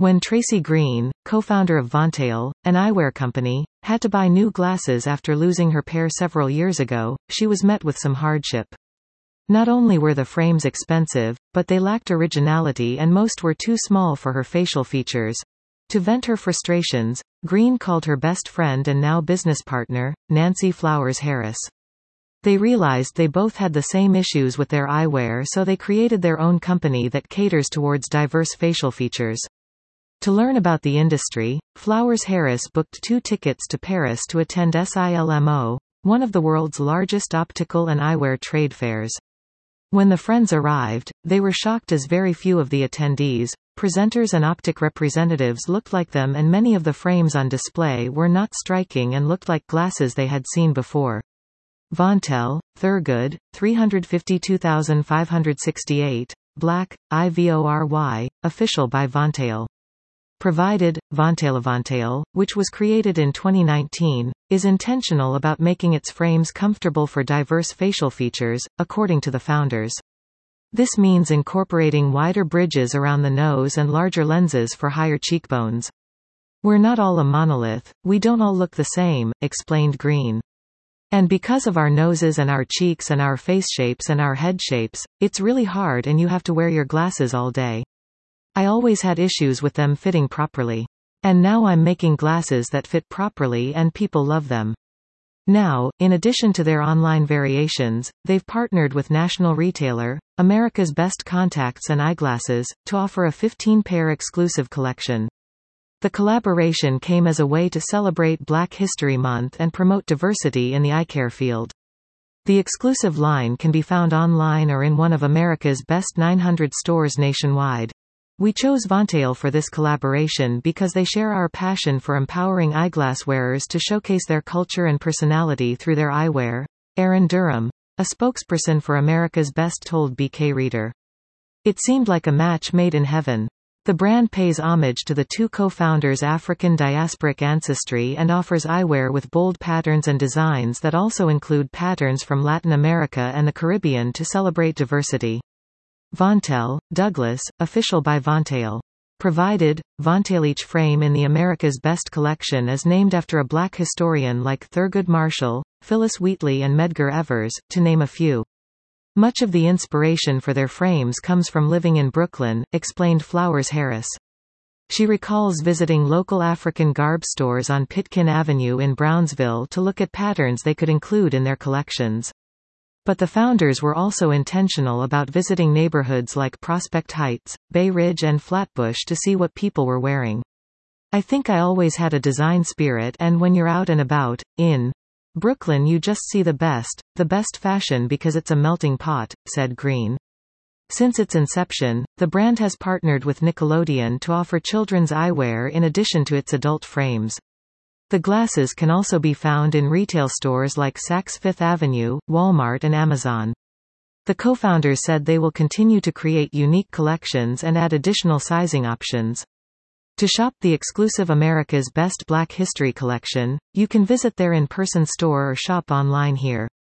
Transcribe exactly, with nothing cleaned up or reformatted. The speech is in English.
When Tracy Green, co-founder of Vontail, an eyewear company, had to buy new glasses after losing her pair several years ago, she was met with some hardship. Not only were the frames expensive, but they lacked originality and most were too small for her facial features. To vent her frustrations, Green called her best friend and now business partner, Nancy Flowers Harris. They realized they both had the same issues with their eyewear, so they created their own company that caters towards diverse facial features. To learn about the industry, Flowers Harris booked two tickets to Paris to attend SILMO, one of the world's largest optical and eyewear trade fairs. When the friends arrived, they were shocked as very few of the attendees, presenters and optic representatives looked like them, and many of the frames on display were not striking and looked like glasses they had seen before. Vontail, Thurgood, three hundred fifty-two thousand five hundred sixty-eight, Black, I V O R Y, official by Vontail. Provided, Vontail. Vontail, which was created in twenty nineteen, is intentional about making its frames comfortable for diverse facial features, according to the founders. This means incorporating wider bridges around the nose and larger lenses for higher cheekbones. We're not all a monolith, we don't all look the same, explained Green. And because of our noses and our cheeks and our face shapes and our head shapes, it's really hard and you have to wear your glasses all day. I always had issues with them fitting properly. And now I'm making glasses that fit properly and people love them. Now, in addition to their online variations, they've partnered with national retailer, America's Best Contacts and Eyeglasses, to offer a fifteen pair exclusive collection. The collaboration came as a way to celebrate Black History Month and promote diversity in the eye care field. The exclusive line can be found online or in one of America's Best nine hundred stores nationwide. We chose Vontail for this collaboration because they share our passion for empowering eyeglass wearers to showcase their culture and personality through their eyewear. Aaron Durham, a spokesperson for America's Best, told B K Reader. It seemed like a match made in heaven. The brand pays homage to the two co-founders' African diasporic ancestry and offers eyewear with bold patterns and designs that also include patterns from Latin America and the Caribbean to celebrate diversity. Vontail, Douglas, official by Vontail. Provided, Vontail. Each frame in the America's Best collection is named after a Black historian like Thurgood Marshall, Phyllis Wheatley and Medgar Evers, to name a few. Much of the inspiration for their frames comes from living in Brooklyn, explained Flowers Harris. She recalls visiting local African garb stores on Pitkin Avenue in Brownsville to look at patterns they could include in their collections. But the founders were also intentional about visiting neighborhoods like Prospect Heights, Bay Ridge and Flatbush to see what people were wearing. I think I always had a design spirit, and when you're out and about, in Brooklyn, you just see the best, the best fashion because it's a melting pot, said Green. Since its inception, the brand has partnered with Nickelodeon to offer children's eyewear in addition to its adult frames. The glasses can also be found in retail stores like Saks Fifth Avenue, Walmart and Amazon. The co-founders said they will continue to create unique collections and add additional sizing options. To shop the exclusive America's Best Black History collection, you can visit their in-person store or shop online here.